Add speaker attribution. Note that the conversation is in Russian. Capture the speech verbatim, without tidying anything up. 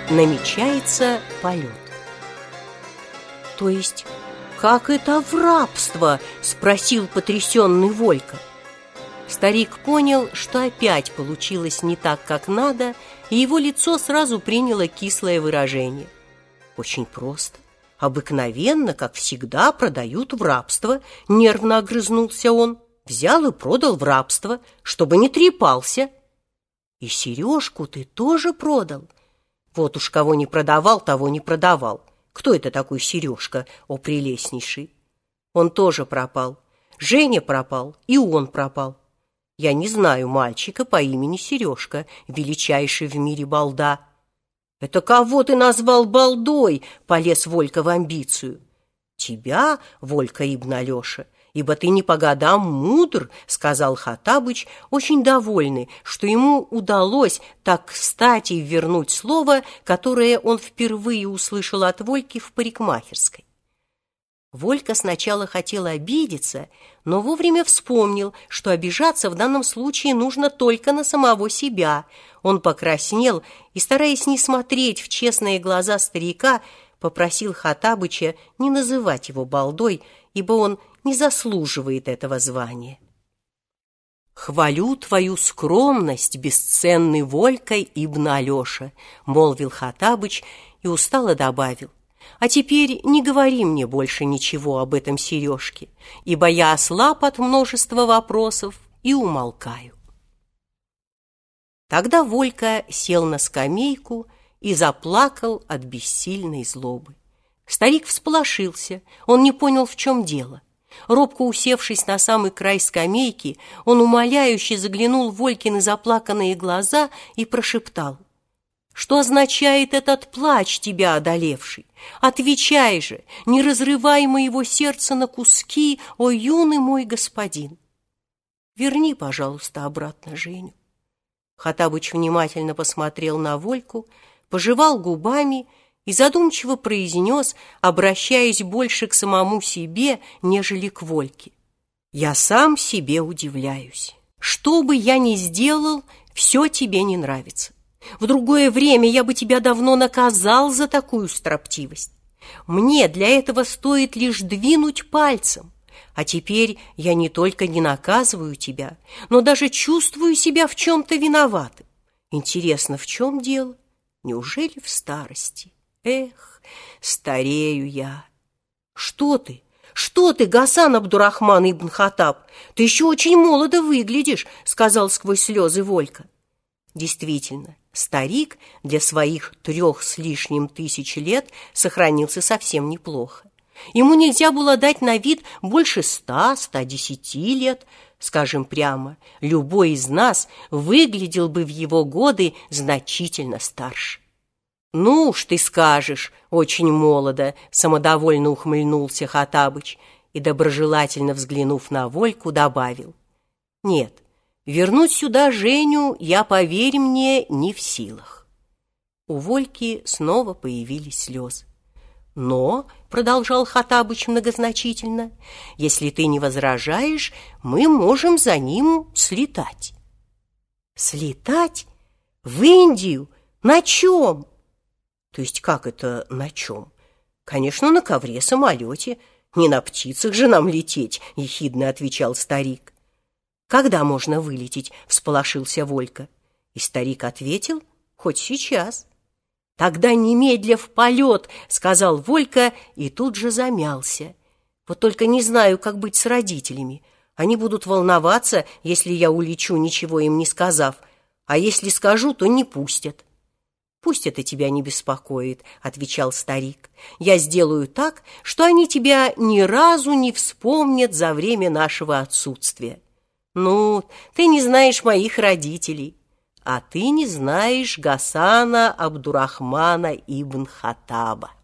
Speaker 1: намечается полет. То есть, как это в рабство? Спросил потрясенный Волька. Старик понял, что опять получилось не так, как надо, и его лицо сразу приняло кислое выражение. Очень просто. Обыкновенно, как всегда, продают в рабство. Нервно огрызнулся он. Взял и продал в рабство, чтобы не трепался. И сережку ты тоже продал? Вот уж кого не продавал, того не продавал. Кто это такой Сережка, о прелестнейший? Он тоже пропал. Женя пропал, и он пропал. Я не знаю мальчика по имени Сережка, величайший в мире балда. Это кого ты назвал балдой? Полез Волька в амбицию. Тебя, Волька ибн Алеша, ибо ты не по годам мудр, сказал Хоттабыч, очень довольный, что ему удалось так кстати вернуть слово, которое он впервые услышал от Вольки в парикмахерской. Волька сначала хотел обидеться, но вовремя вспомнил, что обижаться в данном случае нужно только на самого себя. Он покраснел и, стараясь не смотреть в честные глаза старика, попросил Хоттабыча не называть его балдой, ибо он не заслуживает этого звания. «Хвалю твою скромность, бесценный Волька ибн Алеша», — молвил Хоттабыч и устало добавил. «А теперь не говори мне больше ничего об этом Сережке, ибо я ослаб от множества вопросов и умолкаю». Тогда Волька сел на скамейку и заплакал от бессильной злобы. Старик всполошился, он не понял, в чем дело. Робко усевшись на самый край скамейки, он умоляюще заглянул в Волькины заплаканные глаза и прошептал: «Что означает этот плач, тебя одолевший? Отвечай же, не разрывай моего сердца на куски, о юный мой господин! Верни, пожалуйста, обратно Женю». Хоттабыч внимательно посмотрел на Вольку, пожевал губами и задумчиво произнес, обращаясь больше к самому себе, нежели к Вольке: «Я сам себе удивляюсь. Что бы я ни сделал, все тебе не нравится. В другое время я бы тебя давно наказал за такую строптивость. Мне для этого стоит лишь двинуть пальцем. А теперь я не только не наказываю тебя, но даже чувствую себя в чем-то виноватым. Интересно, в чем дело? Неужели в старости? Эх, старею я». «Что ты? Что ты, Гасан Абдурахман ибн Хоттаб? Ты еще очень молодо выглядишь», — сказал сквозь слезы Волька. Действительно, старик для своих трех с лишним тысяч лет сохранился совсем неплохо. Ему нельзя было дать на вид больше ста, ста десяти лет. Скажем прямо, любой из нас выглядел бы в его годы значительно старше. «Ну уж ты скажешь, очень молодо», — самодовольно ухмыльнулся Хоттабыч и, доброжелательно взглянув на Вольку, добавил: «Нет, вернуть сюда Женю я, поверь мне, не в силах». У Вольки снова появились слезы. «Но, — продолжал Хоттабыч многозначительно, — если ты не возражаешь, мы можем за ним слетать». «Слетать? В Индию? На чем?» «То есть как это на чем? Конечно, на ковре-самолете. Не на птицах же нам лететь», — ехидно отвечал старик. «Когда можно вылететь?» — всполошился Волька. И старик ответил: «Хоть сейчас». «Тогда немедля в полет», — сказал Волька и тут же замялся. «Вот только не знаю, как быть с родителями. Они будут волноваться, если я улечу, ничего им не сказав, а если скажу, то не пустят». «Пусть это тебя не беспокоит», — отвечал старик. «Я сделаю так, что они тебя ни разу не вспомнят за время нашего отсутствия. Ну, ты не знаешь моих родителей, а ты не знаешь Гасана Абдурахмана ибн Хоттаба».